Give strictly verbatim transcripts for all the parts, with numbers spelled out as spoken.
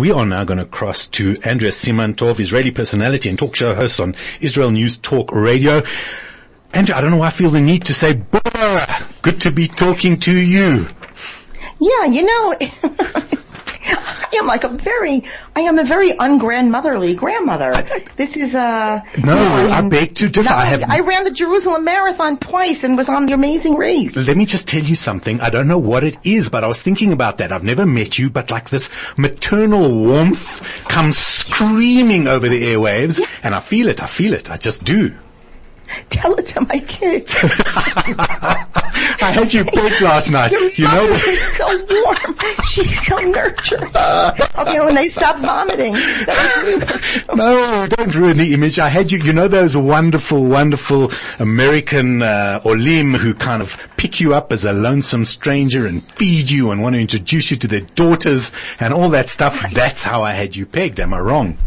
we are now going to cross to Andrea Simantov, Israeli personality and talk show host on Israel News Talk Radio. Andrea, I don't know why I feel the need to say, Bora, good to be talking to you. Yeah, you know, I am like a very, I am a very ungrandmotherly grandmother. This is, uh... No, you know, I beg to differ. I, have, I ran the Jerusalem Marathon twice and was on the Amazing Race. Let me just tell you something. I don't know what it is, but I was thinking about that. I've never met you, but like this maternal warmth comes screaming over the airwaves, yeah. And I feel it, I feel it, I just do. Tell it to my kids. I had you pegged last night. Your you mother know, is so warm. She's so nurturing. Okay, when they stop vomiting. No, don't ruin the image. I had you, you know those wonderful, wonderful American uh, olim who kind of pick you up as a lonesome stranger and feed you and want to introduce you to their daughters and all that stuff. That's how I had you pegged. Am I wrong?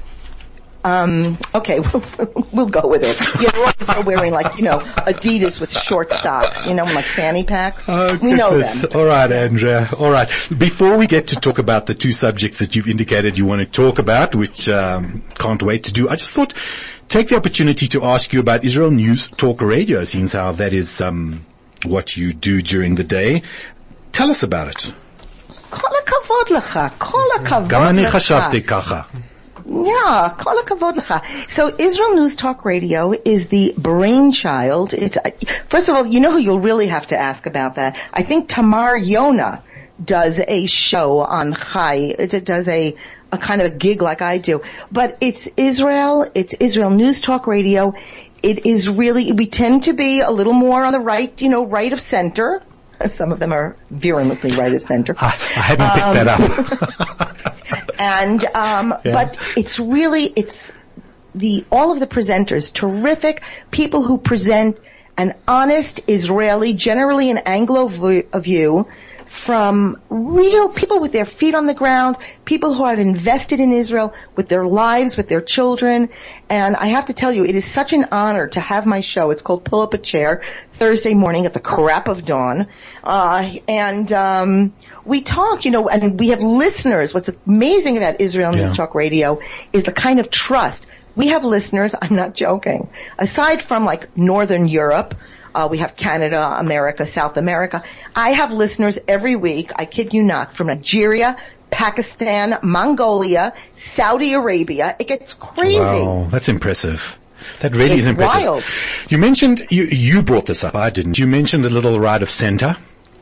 Um, okay, we'll, we'll go with it. You know, we're also wearing like, you know, Adidas with short socks, you know, like fanny packs. Oh, we know them. All right, Andrea. All right. Before we get to talk about the two subjects that you've indicated you want to talk about, which um, can't wait to do, I just thought take the opportunity to ask you about Israel News Talk Radio, since how that is um, what you do during the day. Tell us about it. Kol hakavod lecha. Kol hakavod lecha. גם אני חשבתי ככה. Yeah, kol hakavod lecha. So Israel News Talk Radio is the brainchild. It's, first of all, you know who you'll really have to ask about that? I think Tamar Yona does a show on Chai. It does a, a kind of a gig like I do. But it's Israel, it's Israel News Talk Radio. It is really, we tend to be a little more on the right, you know, right of center. Some of them are virulently right of center. I, I hadn't picked um, that up. And, um, yeah. But it's really, it's the, all of the presenters, terrific people who present an honest Israeli, generally an Anglo view, from real people with their feet on the ground, people who have invested in Israel with their lives, with their children. And I have to tell you, it is such an honor to have my show. It's called Pull Up a Chair, Thursday morning at the crack of dawn. Uh, and, um, we talk, you know, and we have listeners. What's amazing about Israel News yeah. Talk Radio is the kind of trust. We have listeners, I'm not joking, aside from like Northern Europe, Uh, we have Canada, America, South America. I have listeners every week, I kid you not, from Nigeria, Pakistan, Mongolia, Saudi Arabia. It gets crazy. Wow, that's impressive. That really it's is impressive. Wild. You mentioned, you, you brought this up, I didn't. You mentioned a little right of center.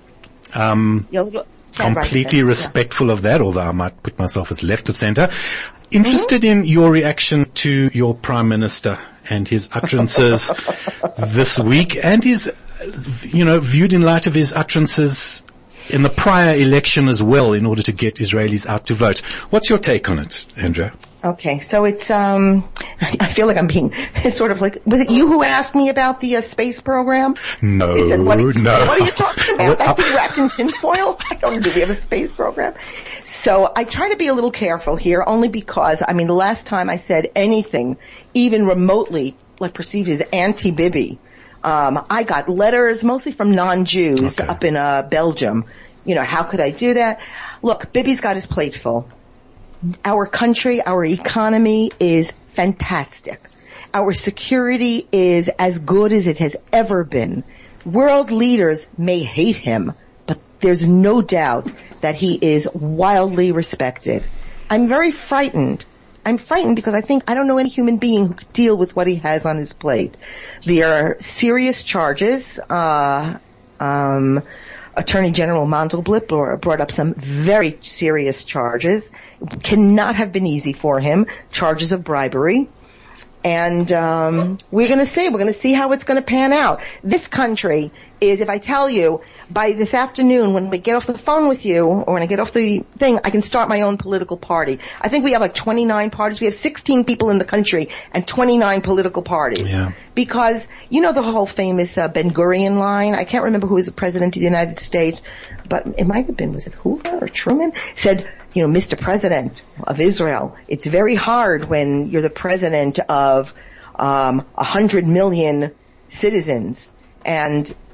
Um, yeah, little, completely right respectful yeah. of that, although I might put myself as left of center. Interested mm-hmm. in your reaction to your Prime Minister and his utterances this week, and his, you know, viewed in light of his utterances in the prior election as well, in order to get Israelis out to vote. What's your take on it, Andrea? Okay, so it's, um, I feel like I'm being, it's sort of like, was it you who asked me about the uh, space program? No, he said, what are, no. What are you talking about? That thing wrapped in tinfoil? I don't know, do we have a space program? So I try to be a little careful here, only because, I mean, the last time I said anything, even remotely, like perceived as anti-Bibi, um, I got letters, mostly from non-Jews okay. up in, uh, Belgium. You know, how could I do that? Look, Bibi's got his plate full. Our country, our economy is fantastic. Our security is as good as it has ever been. World leaders may hate him, but there's no doubt that he is wildly respected. I'm very frightened. I'm frightened because I think I don't know any human being who could deal with what he has on his plate. There are serious charges. Uh, um, Attorney General Mandelblit brought up some very serious charges. It cannot have been easy for him. Charges of bribery. And um we're going to see. We're going to see how it's going to pan out. This country is, if I tell you, by this afternoon when we get off the phone with you, or when I get off the thing, I can start my own political party. I think we have like twenty-nine parties. We have sixteen people in the country and twenty-nine political parties. Yeah. Because, you know the whole famous uh, Ben Gurion line? I can't remember who was the president of the United States, but it might have been, was it Hoover or Truman? Said, you know, Mister President of Israel, it's very hard when you're the president of um a hundred million citizens, and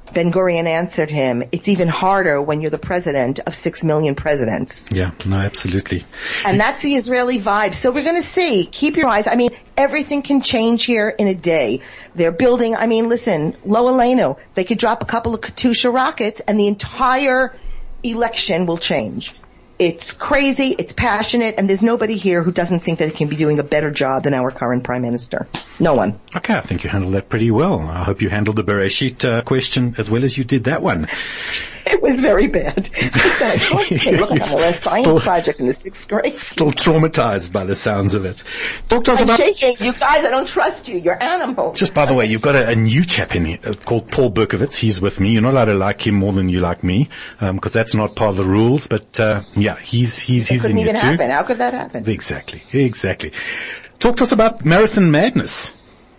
Ben-Gurion answered him, it's even harder when you're the president of six million presidents. Yeah, no, absolutely. And that's the Israeli vibe. So we're going to see. Keep your eyes. I mean, everything can change here in a day. They're building, I mean, listen, Lo Aleinu, they could drop a couple of Katyusha rockets and the entire election will change. It's crazy, it's passionate, and there's nobody here who doesn't think that it can be doing a better job than our current prime minister. No one. Okay, I think you handled that pretty well. I hope you handled the Bereshit uh, question as well as you did that one. It was very bad. Okay, look, I'm on a science still, project in the sixth grade. Still traumatized by the sounds of it. Talk to us I'm about... shaking. You guys, I don't trust you. You're animals. Just by the way, you've got a, a new chap in here uh, called Paul Berkowitz. He's with me. You're not allowed to like him more than you like me, um, because that's not part of the rules. But uh, yeah, he's he's he's in here too. Couldn't even happen. How could that happen? Exactly, exactly. Talk to us about Marathon Madness.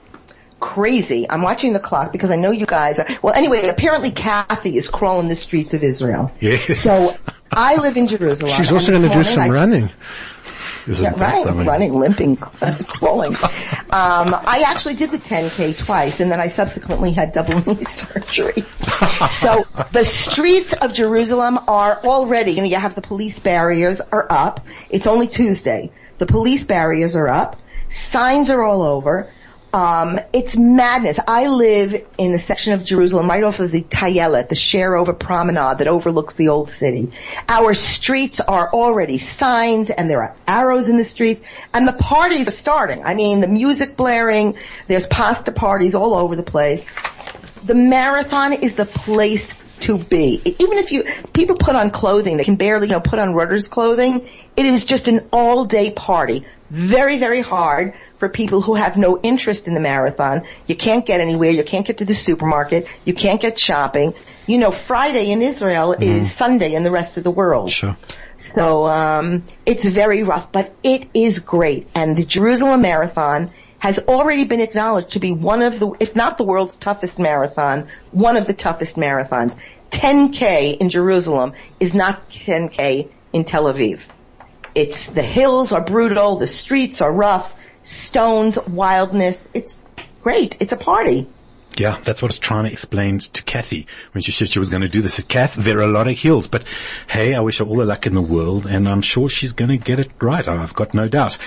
Crazy. I'm watching the clock because I know you guys are, well anyway, apparently Kathy is crawling the streets of Israel. Yes. So I live in Jerusalem. She's also going to do some I, running. Isn't yeah, right. Something? Running, limping, crawling. Um, I actually did the ten K twice and then I subsequently had double knee surgery. So the streets of Jerusalem are already, you know, you have the police barriers are up. It's only Tuesday. The police barriers are up. Signs are all over. Um, it's madness. I live in a section of Jerusalem right off of the Tayelet, the Shareover Promenade that overlooks the old city. Our streets are already signs and there are arrows in the streets and the parties are starting. I mean, the music blaring, there's pasta parties all over the place. The marathon is the place to be. Even if you, people put on clothing, they can barely, you know, put on runner's clothing. It is just an all-day party. Very, very hard for people who have no interest in the marathon. You can't get anywhere. You can't get to the supermarket. You can't get shopping. You know, Friday in Israel mm. is Sunday in the rest of the world. Sure. So, um, it's very rough, but it is great. And the Jerusalem Marathon has already been acknowledged to be one of the, if not the world's toughest marathon, one of the toughest marathons. ten K in Jerusalem is not ten K in Tel Aviv. It's, the hills are brutal, the streets are rough, stones, wildness. It's great. It's a party. Yeah, that's what I was trying to explain to Kathy when she said she was going to do this. At Kath, there are a lot of hills, but hey, I wish her all the luck in the world, and I'm sure she's going to get it right. I've got no doubt.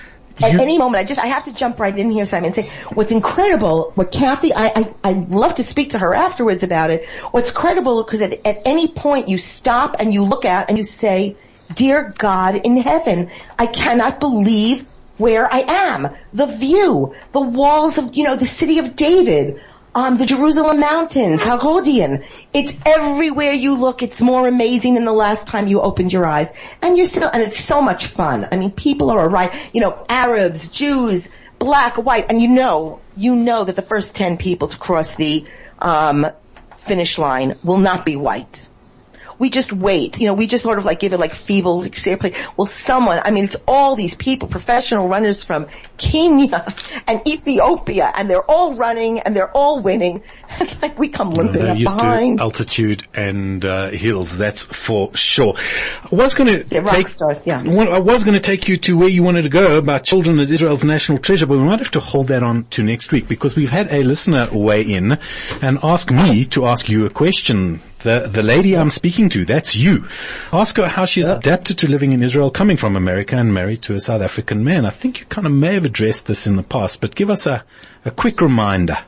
At you, any moment, I just, I have to jump right in here, Simon, and say, what's incredible, what Kathy, I, I, I'd love to speak to her afterwards about it. What's credible, because at, at any point you stop and you look out and you say, dear God in heaven, I cannot believe where I am. The view, the walls of, you know, the city of David, um, the Jerusalem mountains, Hagodian. It's everywhere you look. It's more amazing than the last time you opened your eyes. And you're still, and it's so much fun. I mean, people are right, you know, Arabs, Jews, black, white, and you know, you know that the first ten people to cross the, um, finish line will not be white. We just wait. You know, we just sort of like give it like feeble, like, well, someone, I mean, it's all these people, professional runners from Kenya and Ethiopia, and they're all running and they're all winning. It's like we come limping well, up used behind. To altitude and uh, hills, that's for sure. I was going to take, rock stars, yeah. I was going to take you to where you wanted to go about children as Israel's national treasure, but we might have to hold that on to next week because we've had a listener weigh in and ask me to ask you a question. The the lady I'm speaking to, that's you. Ask her how she's yeah. adapted to living in Israel, coming from America and married to a South African man. I think you kind of may have addressed this in the past, but give us a, a quick reminder.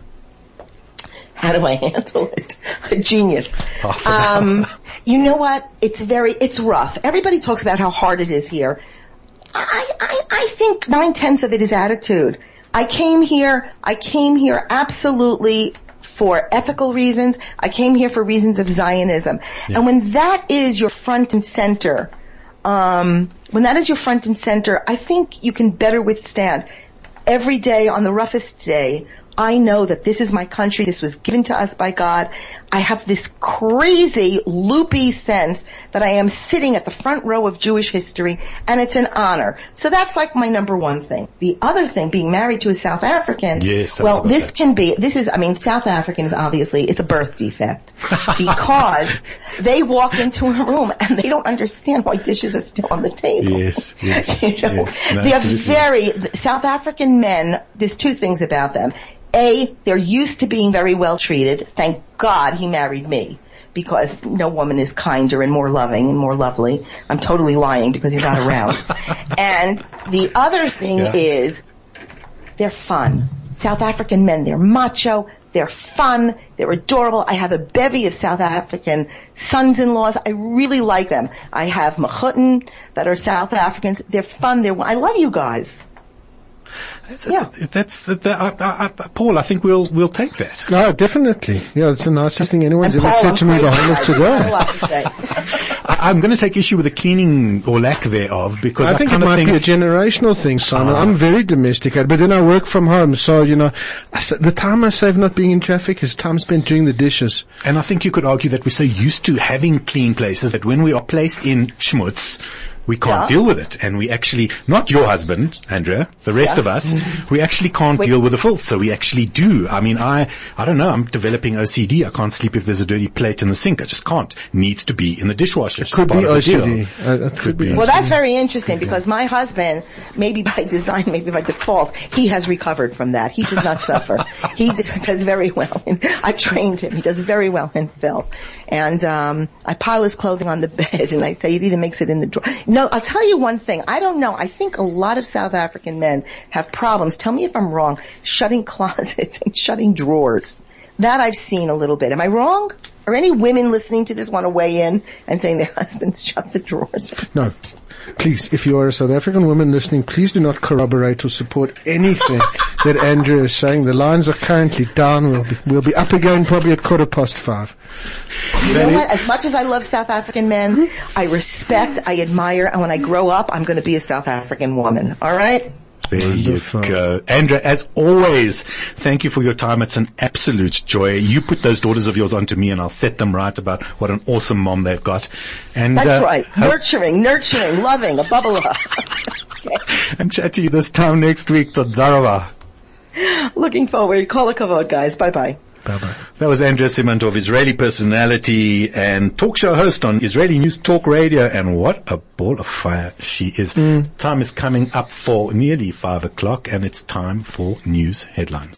How do I handle it? A genius. Um, you know what? It's very, it's rough. Everybody talks about how hard it is here. I, I, I think nine tenths of it is attitude. I came here, I came here absolutely for ethical reasons. I came here for reasons of Zionism. Yeah. And when that is your front and center, um, when that is your front and center, I think you can better withstand. Every day, on the roughest day, I know that this is my country. This was given to us by God. I have this crazy, loopy sense that I am sitting at the front row of Jewish history, and it's an honor. So that's like my number one thing. The other thing, being married to a South African, yes, well, this that. can be, this is, I mean, South African is obviously, it's a birth defect. Because they walk into a room and they don't understand why dishes are still on the table. Yes, yes, you know? yes. No, they are very, South African men, there's two things about them. A, they're used to being very well treated. Thank God he married me. Because no woman is kinder and more loving and more lovely. I'm totally lying because he's not around. And the other thing yeah. is, they're fun. South African men, they're macho, they're fun, they're adorable. I have a bevy of South African sons-in-laws. I really like them. I have Machutten that are South Africans. They're fun. They're, I love you guys. That's, yeah. that's, that's that, uh, uh, uh, Paul, I think we'll, we'll take that. No, definitely. Yeah, it's the nicest thing anyone's and ever Paul, said to me the whole of today. I, I'm going to take issue with the cleaning or lack thereof because I, I think it might think be a generational thing, Simon. Uh, I'm very domesticated, but then I work from home, so, you know, I, the time I save not being in traffic is time spent doing the dishes. And I think you could argue that we're so used to having clean places that when we are placed in schmutz, we can't yeah. deal with it. And we actually, not your husband, Andrea, the rest yeah. of us, we actually can't Wait. deal with the filth. So we actually do. I mean, I, I don't know, I'm developing O C D. I can't sleep if there's a dirty plate in the sink. I just can't. Needs to be in the dishwasher. It could be O C D. Uh, it could be. Well, that's very interesting because my husband, maybe by design, maybe by default, he has recovered from that. He does not suffer. He does very well. I've trained him. He does very well in filth. And, um, I pile his clothing on the bed and I say it either makes it in the drawer. No, I'll tell you one thing. I don't know. I think a lot of South African men have problems. Tell me if I'm wrong. Shutting closets and shutting drawers. That I've seen a little bit. Am I wrong? Are any women listening to this want to weigh in and saying their husbands shut the drawers? No. Please, if you are a South African woman listening, please do not corroborate or support anything that Andrea is saying. The lines are currently down. We'll be, we'll be up again probably at quarter past five. You know what? As much as I love South African men, I respect, I admire, and when I grow up, I'm going to be a South African woman. All right? There Wonderful. You go. Andrea, as always, thank you for your time. It's an absolute joy. You put those daughters of yours onto me and I'll set them right about what an awesome mom they've got. And That's uh, right. Nurturing, nurturing, loving, a bubble up. Okay. And chat to you this time next week. Todarava. Looking forward. Call a kavod, guys. Bye-bye. Bye-bye. That was Andrea Simantov, Israeli personality and talk show host on Israeli News Talk Radio. And what a ball of fire she is. Mm. Time is coming up for nearly five o'clock and it's time for news headlines.